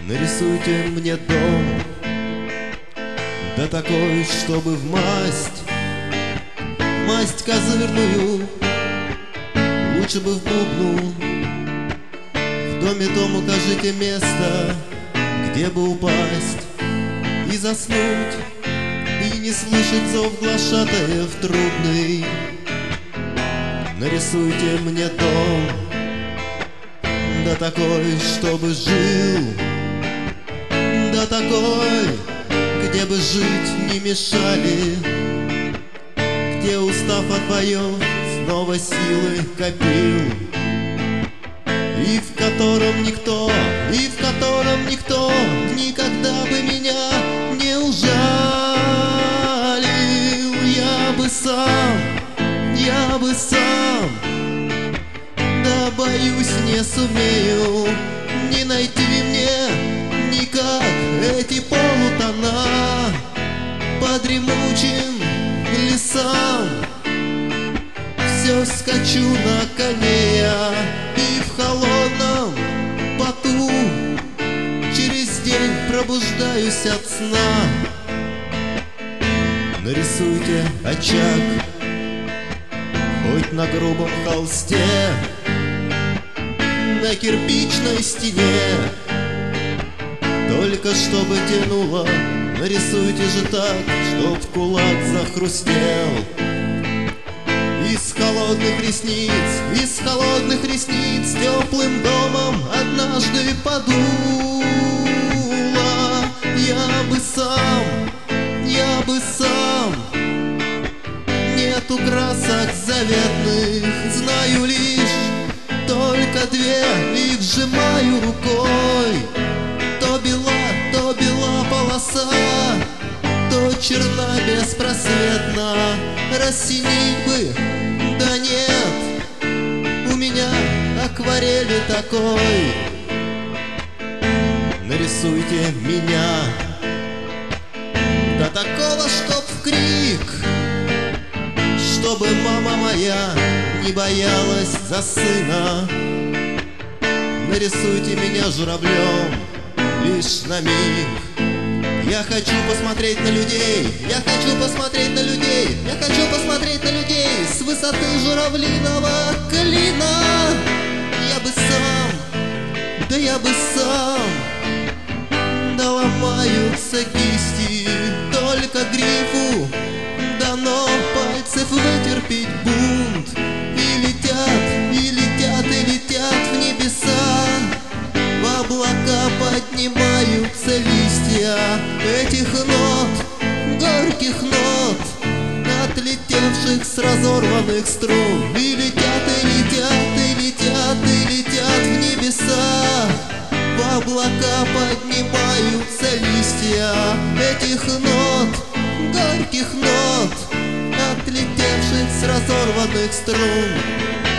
Нарисуйте мне дом, да такой, чтобы в масть козырную, лучше бы в бубну. В доме том укажите место, где бы упасть и заснуть, и не слышать зов глашатаев трудный. Нарисуйте мне дом, да такой, чтобы жил, да такой, где бы жить не мешали, где, устав от боев, снова силы копил, и в котором никто никогда бы меня не ужалил. Я бы сам, да боюсь, не сумею не найти мне никак эти полутона по дремучим лесам. Все скачу на коне я, и в холодном поту через день пробуждаюсь от сна. Нарисуйте очаг, хоть на грубом холсте, на кирпичной стене, только чтобы тянуло. Нарисуйте же так, чтоб кулак захрустел. Из холодных ресниц теплым домом однажды подуло. Я бы сам, нету красок заветных, знаю лишь только две, их сжимаю рукой. То бела полоса, то черна беспросветно. Рассинить бы, да нет, у меня акварели такой. Нарисуйте меня, да такого, чтоб в крик, чтобы мама моя не боялась за сына. Нарисуйте меня журавлем лишь на миг. Я хочу посмотреть на людей, я хочу посмотреть на людей, я хочу посмотреть на людей с высоты журавлиного клина. Я бы сам, да ломаются кисти, только грифу дано пальцев вытерпеть бунт. И летят в небеса, в облака поднимаются листья этих нот, горьких нот, отлетевших с разорванных струн. И летят в небеса, в облака поднимаются листья этих нот, горьких нот, отлетевших с разорванных струн.